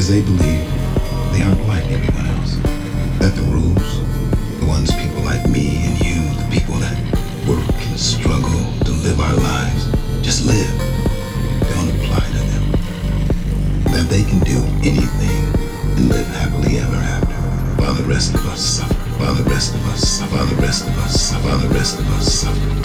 because they believe they aren't like everyone else. That the rules, the ones people like me and you, the people that work and struggle to live our lives, just live, don't apply to them. That they can do anything and live happily ever after, while the rest of us suffer, while the rest of us suffer, while the rest of us suffer, while the rest of us suffer.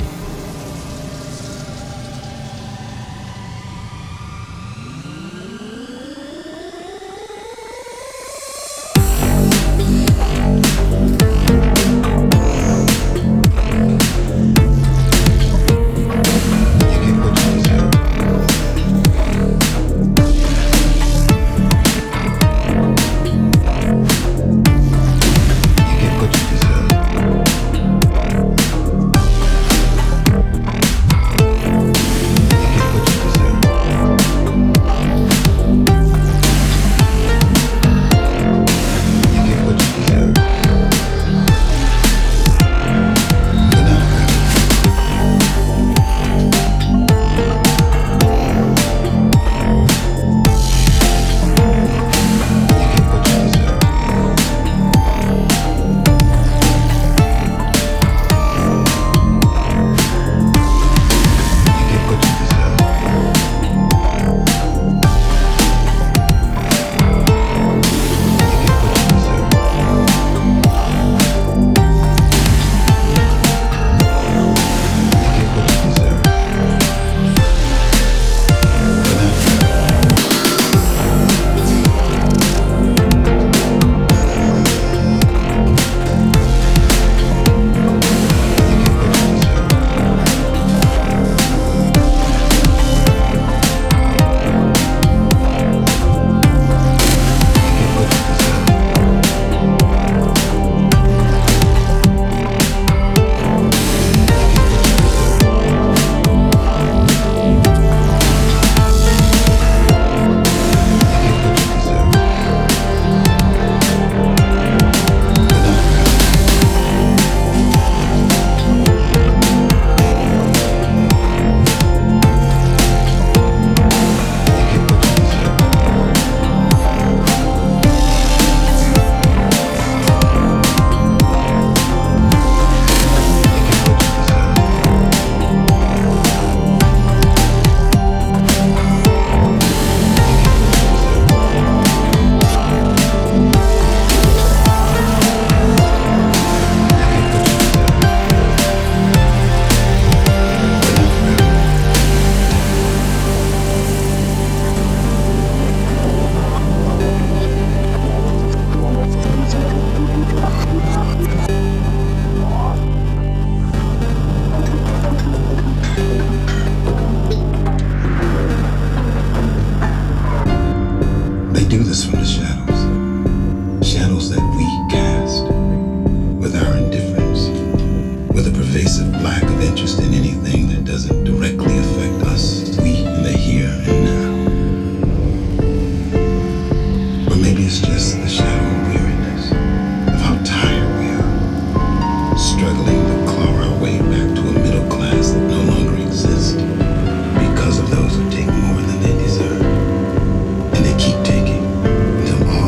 Because of those who take more than they deserve. And they keep taking until all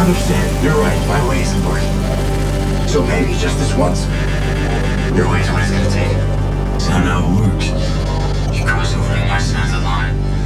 understand. You're right. My way isn't working. So maybe just this once, your way is what it's gonna take. It's not how it works. You cross over to my side of the line.